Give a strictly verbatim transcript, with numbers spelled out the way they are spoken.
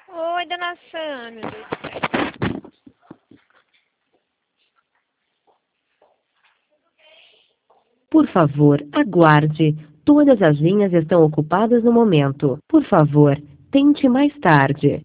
Oi, dona Sâmia, meu Deus do céu. Por favor, aguarde. Todas as linhas estão ocupadas no momento. Por favor, tente mais tarde.